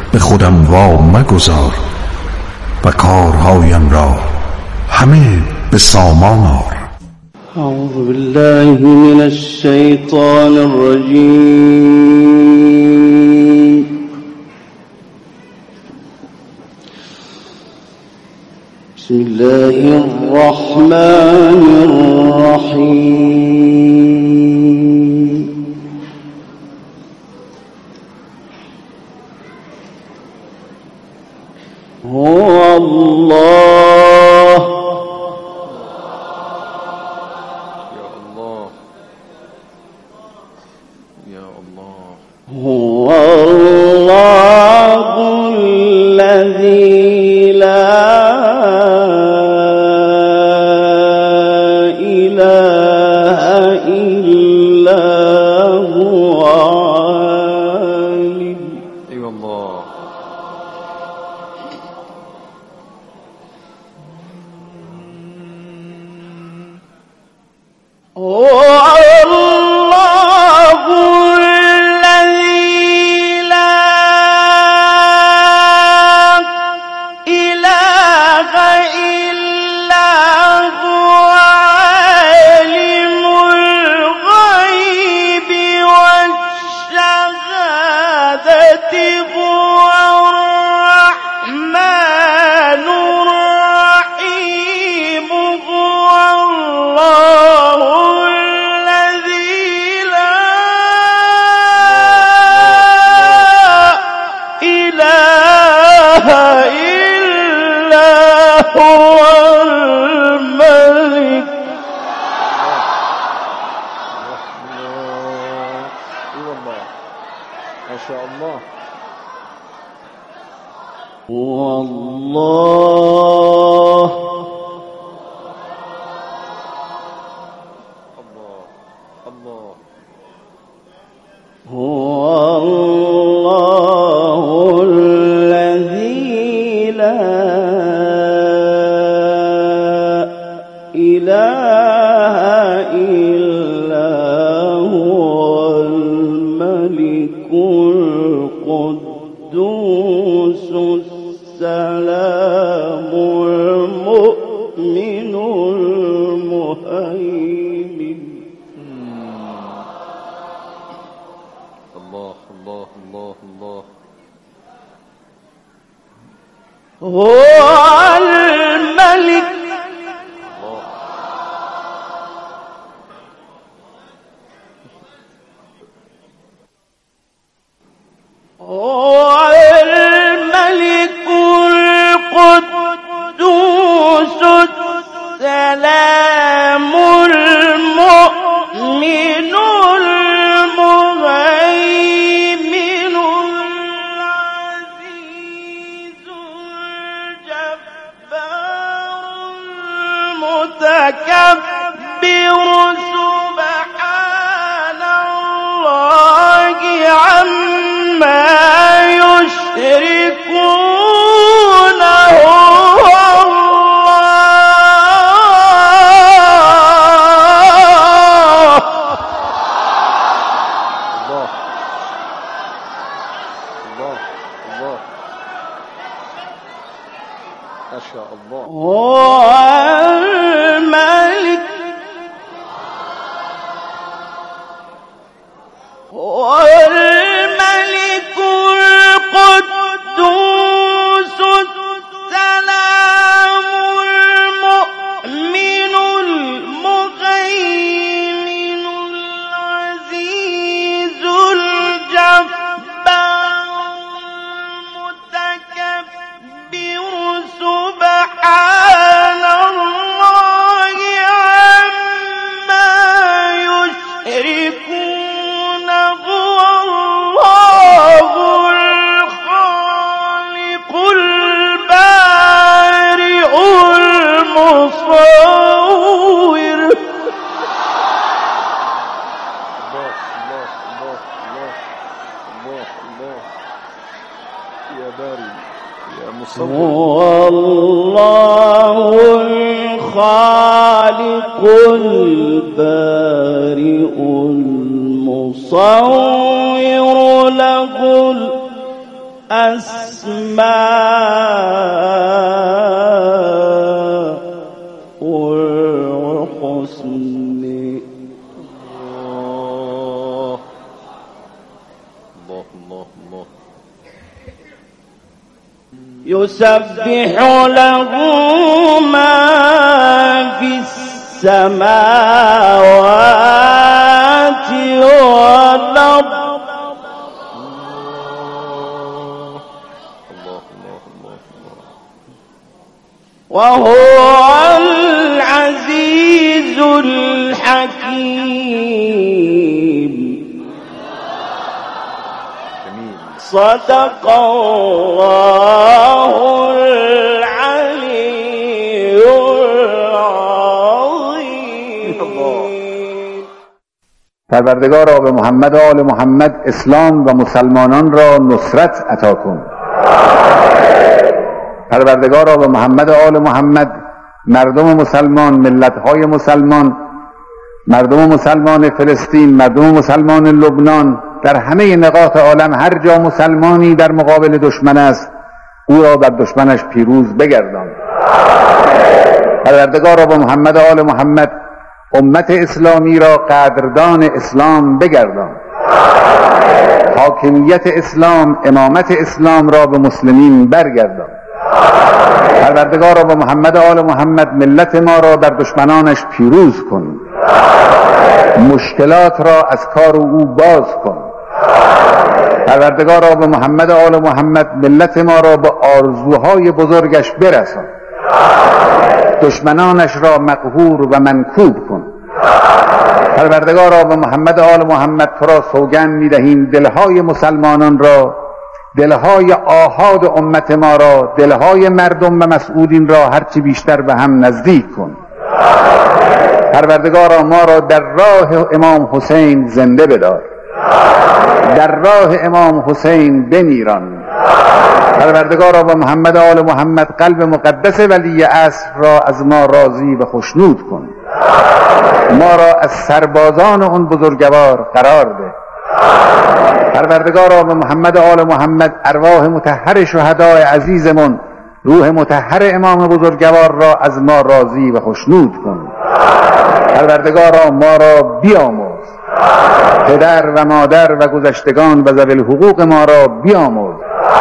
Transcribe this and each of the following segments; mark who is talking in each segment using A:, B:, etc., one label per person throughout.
A: به خودم وا مگذار و کارهایم را همه به سامان آر.
B: اعوذ بالله من الشیطان الرجیم. بسم الله الرحمن الرحیم. هو الله هو الله الذي لا إله إلا هو عالم.
C: أي والله.
B: هو الملك.
C: ما شاء الله.
B: هو الله
C: الله
B: هو الله الذي لا إله إلا هو الملك القدوس السلام المؤمن المهيمن.
C: الله الله الله الله.
B: هو الملك هو الملك القدوس السلام المؤمن المهيمن العزيز الجبار المتكبر سبحان الله عما يشركون. هو
C: ما شاء الله.
B: هو الملك هو الملك القدوس السلام المؤمن المهيمن العزيز الجبار المتكبر سبحان الله عما يشركون. هو الله الخالق البارئ المصور.
C: يا باري يا مصور.
B: هو الله الخالق البارئ المصور له الأسماء الحسن.
C: الله الله الله.
B: يسبح له ما في السماوات والأرض وهو العزيز الحكيم. صدق الله العلي العظيم.
D: پروردگارا به محمد و آل محمد اسلام و مسلمانان را نصرت عطا کن. پروردگارا به محمد و آل محمد مردم مسلمان، ملت‌های مسلمان، مردم مسلمان فلسطین، مردم مسلمان لبنان، در همه نقاط عالم هر جا مسلمانی در مقابل دشمن است او را بر دشمنش پیروز بگردان. پروردگارا به محمد و آل محمد امت اسلامی را قدردان اسلام بگردان. حاکمیت اسلام، امامت اسلام را به مسلمین برگردان. پروردگارا به محمد و آل محمد ملت ما را در دشمنانش پیروز کن. مشکلات را از کار او باز کن. پروردگارا به محمد و آل محمد ملت ما را به آرزوهای بزرگش برسان. دشمنانش را مقهور و منکوب کن. پروردگارا به محمد و آل محمد تو را سوگند می‌دهیم دلهای مسلمانان را، دلهای آحاد امت ما را، دلهای مردم و مسئولین را هرچی بیشتر به هم نزدیک کن. پروردگارا ما را در راه امام حسین زنده بدار، در راه امام حسین بمیران. پروردگارا با محمد و آل محمد قلب مقدس ولی عصر را از ما راضی و خشنود کن. ما را از سربازان اون بزرگوار قرار ده. پروردگارا به محمد و آل محمد ارواح مطهر شهدای عزیزمون، روح مطهر امام بزرگوار را از ما راضی و خشنود کن. پروردگارا ما را بیامرز، پدر و مادر و گذشتگان و ذوی الحقوق ما را بیامرز.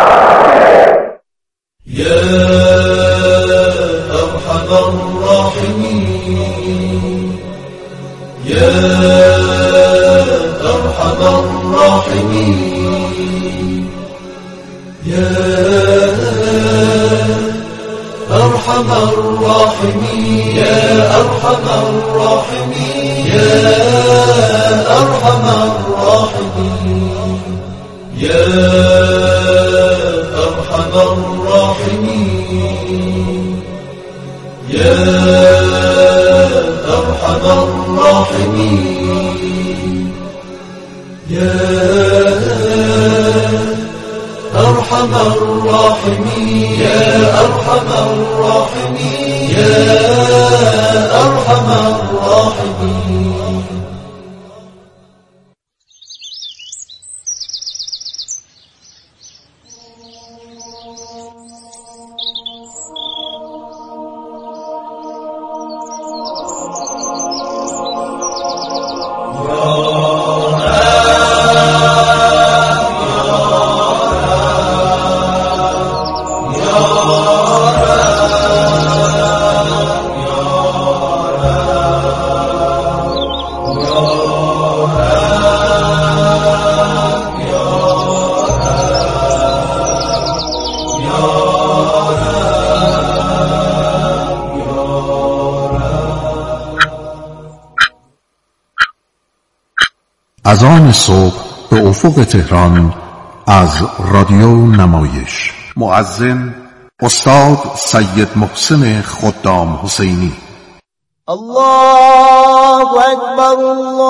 E: یا ارحم الراحمین، یا ارحم الراحمین، یا ارحم الراحمین، یا ارحم الراحمین، یا ارحم الراحمین، یا ارحم الراحمین، یا ارحم الراحمین، یا ارحم الراحمین، یا ارحم الراحمین، یا ارحم الراحمین.
A: از آن صبح به افق تهران از رادیو نمایش. مؤذن استاد سید محسن خدام حسینی.
B: الله اکبر،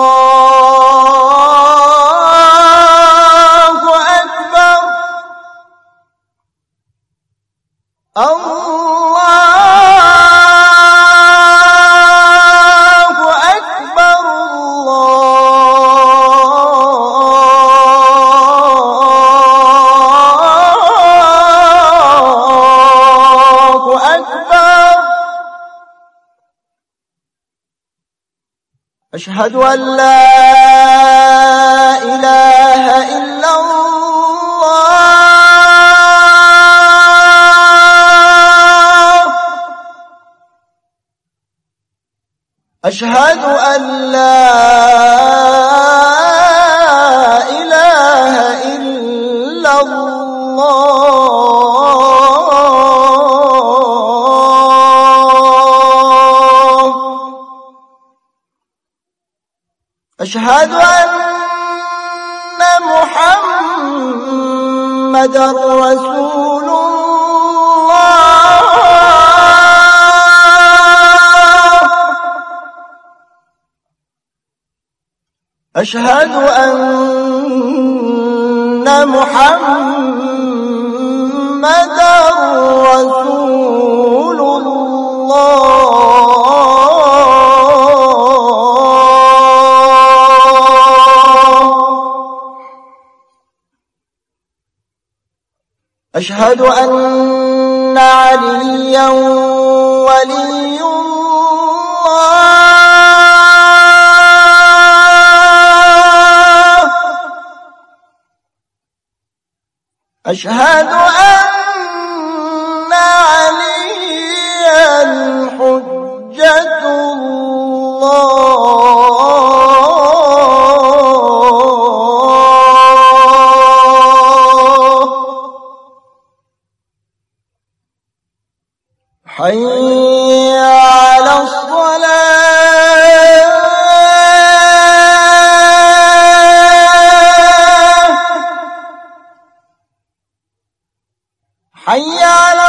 B: الله اکبر، أشهد أن لا إله إلا الله. أشهد أن لا إله إلا الله. أشهد أن محمدًا رسول الله. أشهد أن محمدًا رسول الله. أشهد أن عليا ولي الله. أشهد أن عليا حجة الله. حي على الصلاة. حي على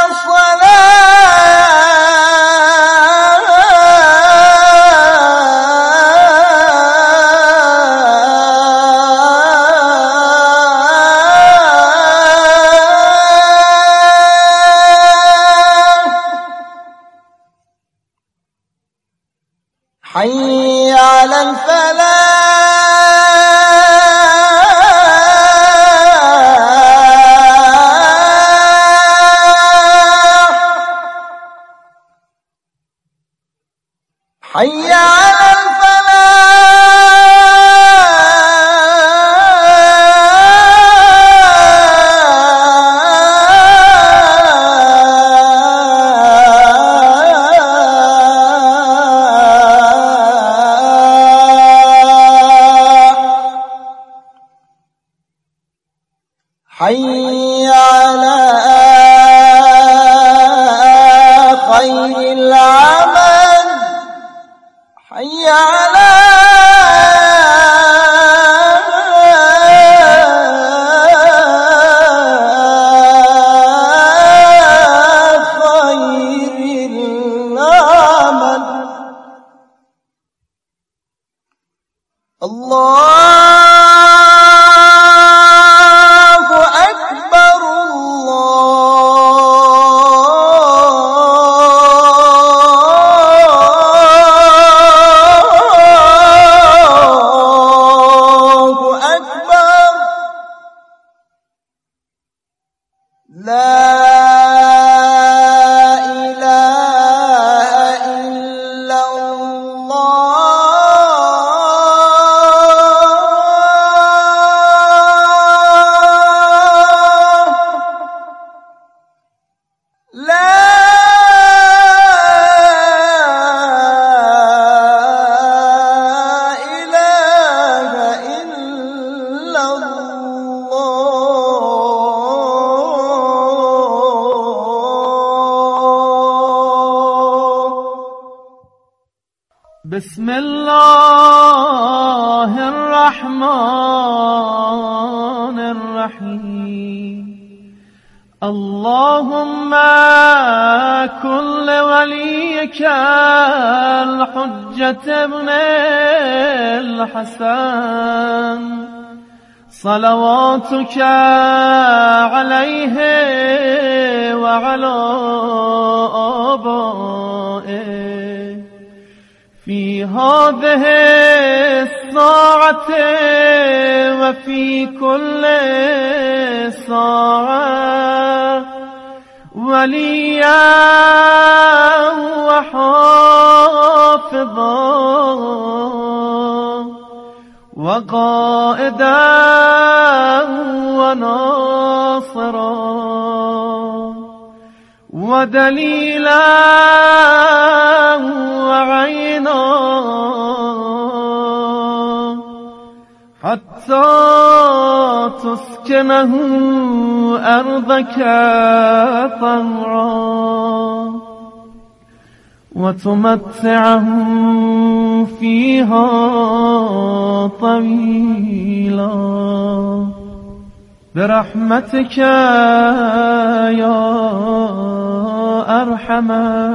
B: حي على الفلاح. حي على حي على خير العمل. حي على خير العمل. الله لا إله إلا الله. لا إله إلا الله.
F: بسم الله الرحمن الرحيم. اللهم كن لوليك الحجة ابن الحسن صلواتك عليه وعلى آبائه في هذه الساعة وفي كل ساعة وليا وحافظا هادى وناصرا ودليلا وعينا حتى تسكنه أرضك طوعا وتمتعه فيها طويلا برحمتك يا أرحم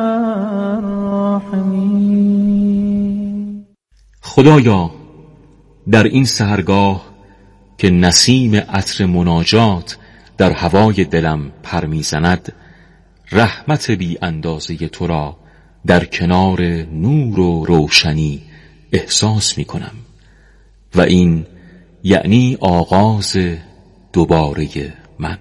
F: الراحمين.
G: خدایا در این سحرگاه که نسیم عطر مناجات در هوای دلم پر میزند، رحمت بی اندازه تو را در کنار نور و روشنی احساس می کنم و این یعنی آغاز دوباره من.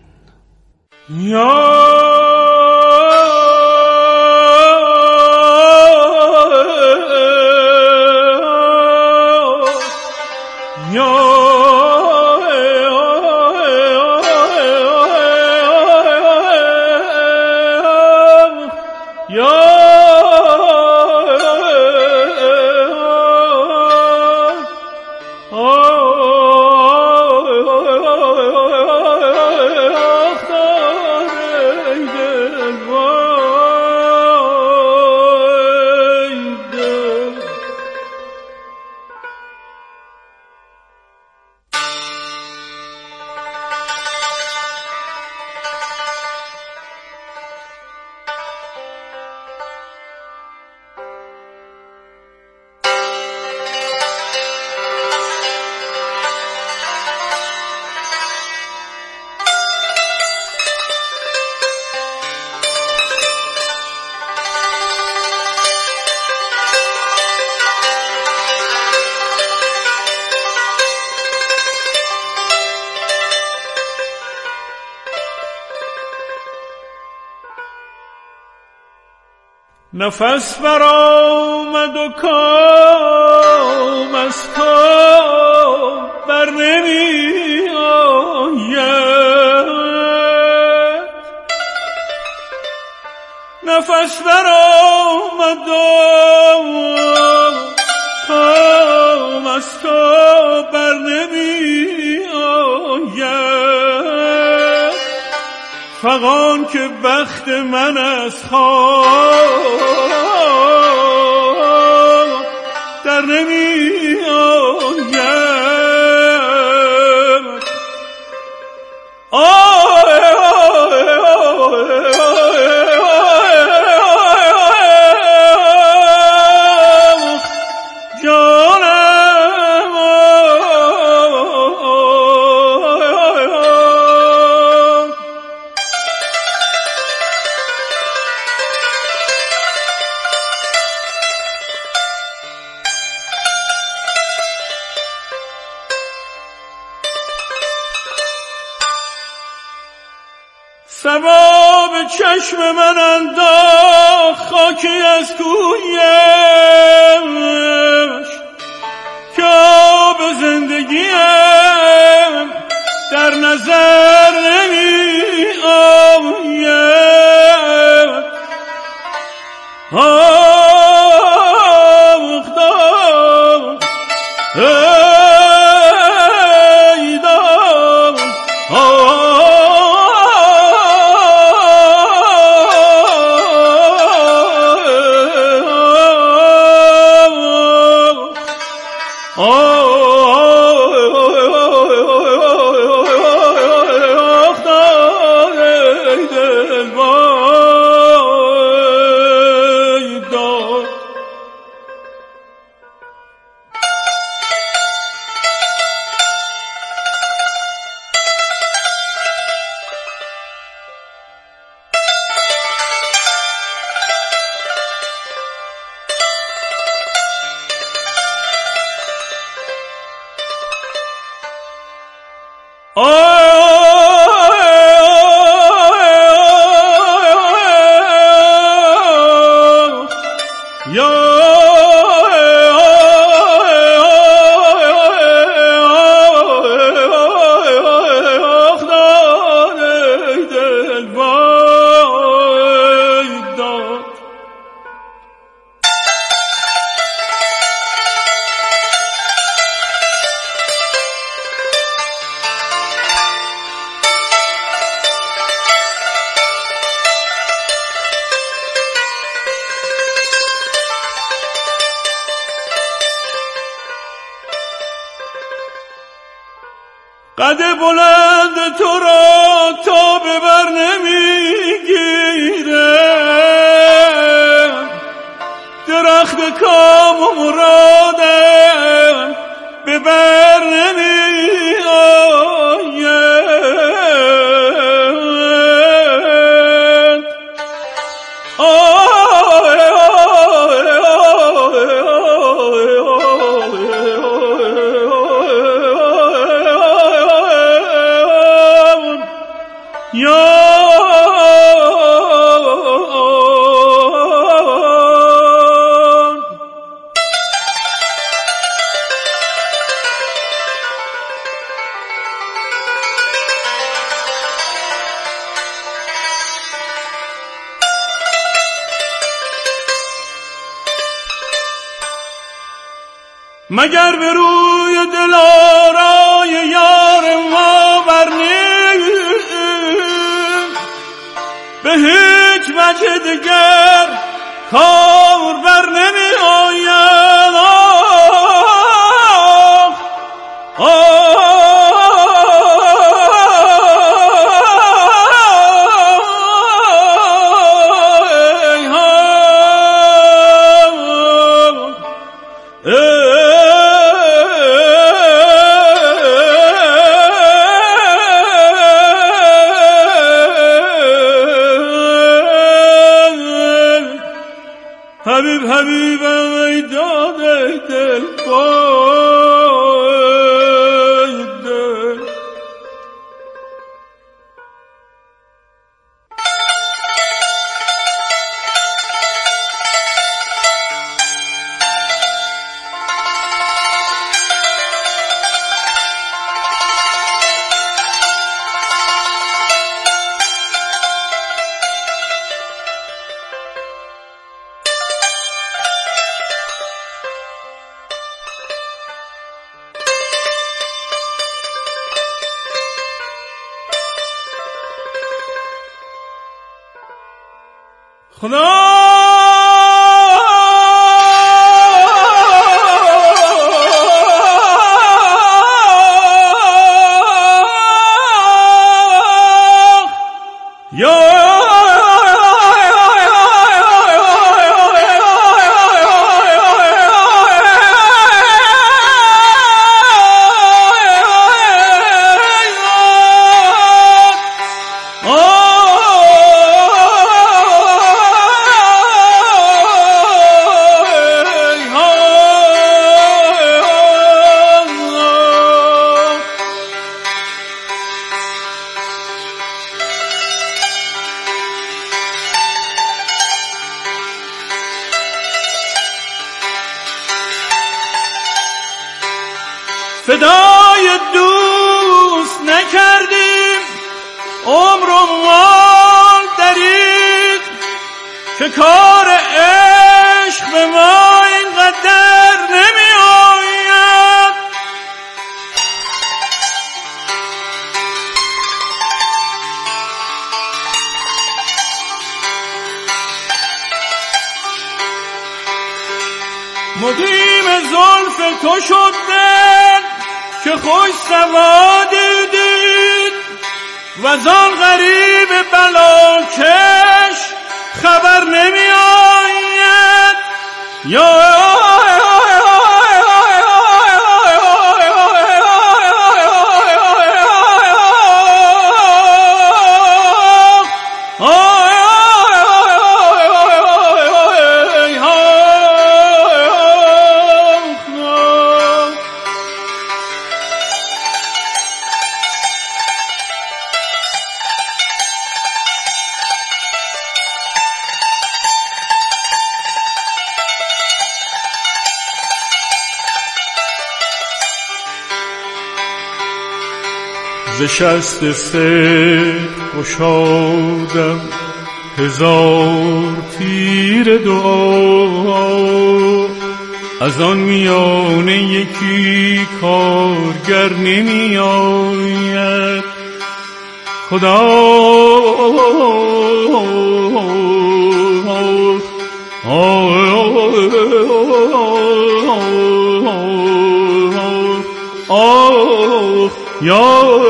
F: نفس برآمد و کام از تو بر نمی آید، نفس برآمد و کام از تو بر نمی آید، فغان که بخت من از خواب در نمی آید. سبا به چشم من انداخت خاکی از کویش که آب زندگیم در نظر نمی آید. آخ دام ای دام قد بلند تو را تا به بر نمیگیره، درخت کام و مرادم به بر نمی آید. مگر به روی دلارای یار ما برنیم، به هیچ وجه دیگر کار بر نمی آید. حبیب حبیبم ای داده دل بای دل. خدا فدای دوست نکردیم عمر و مال دریغ، که کار عشق به ما اینقدر نمی آید. مقیم زلف تو شد دل که خوش سوادی دید، و زان غریب بلاکش خبر نمی آید. ز شست سید گشادم هزار تیر دعا، از آن میانه یکی کارگر نمی آید. خدا یا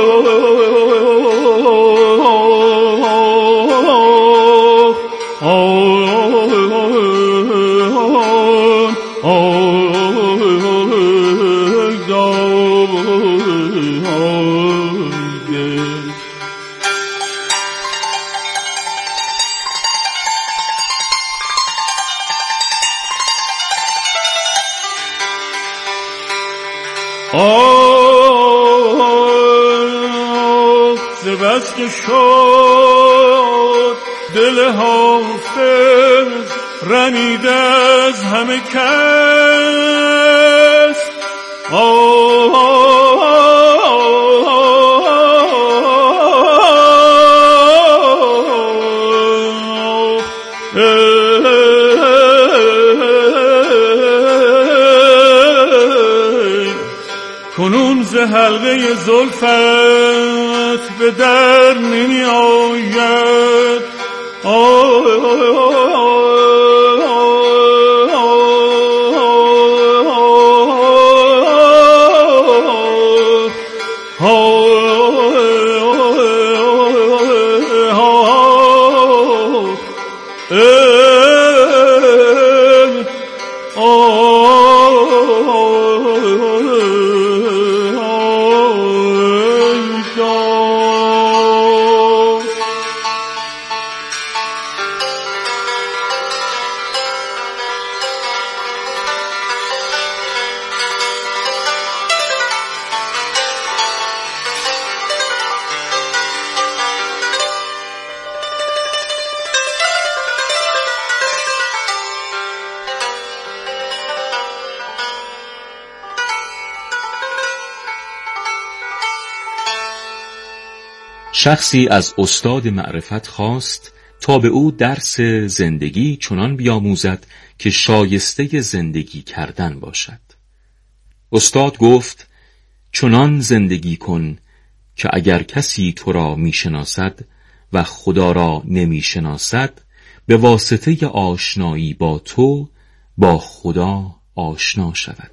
F: ز بس که شد دل حافظ رمیده از همه کس کنون ز حلقه زلفت به در نمی آید
G: شخصی از استاد معرفت خواست تا به او درس زندگی چنان بیاموزد که شایسته زندگی کردن باشد. استاد گفت چنان زندگی کن که اگر کسی تو را میشناسد و خدا را نمیشناسد به واسطه آشنایی با تو با خدا آشنا شود.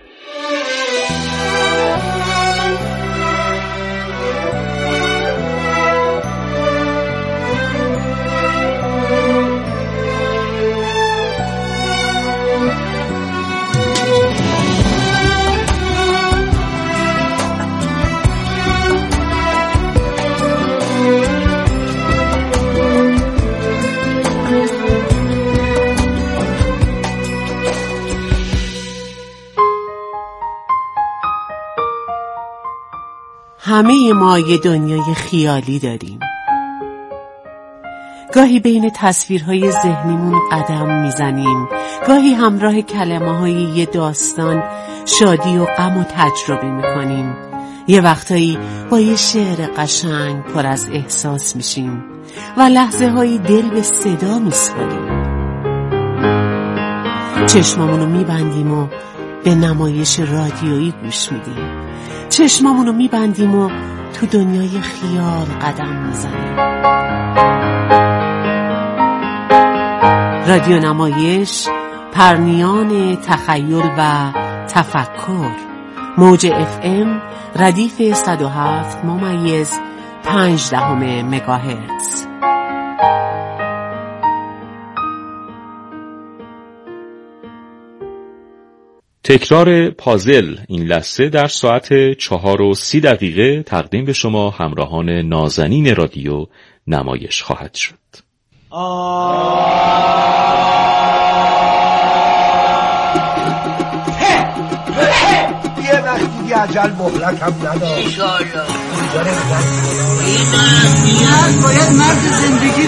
H: همه ما یه دنیای خیالی داریم. گاهی بین تصویرهای ذهنیمون قدم میزنیم، گاهی همراه کلمه‌های یه داستان شادی و غم و تجربه میکنیم. یه وقتایی با یه شعر قشنگ پر از احساس میشیم و لحظه هایی دل به صدا میسپاریم. چشمامونو میبندیم و به نمایش رادیویی گوش میدیم. چشمامونو میبندیم و تو دنیای خیال قدم میزنیم. رادیو نمایش، پرنیان تخیل و تفکر. موج FM ردیف 107.5 مگاهرتز.
G: تکرار پازل این لحظه در ساعت 4:30 تقدیم به شما همراهان نازنین رادیو نمایش خواهد شد.
I: یه وقتی دیگه عجل مهلت هم نداشت. باید مرد زندگی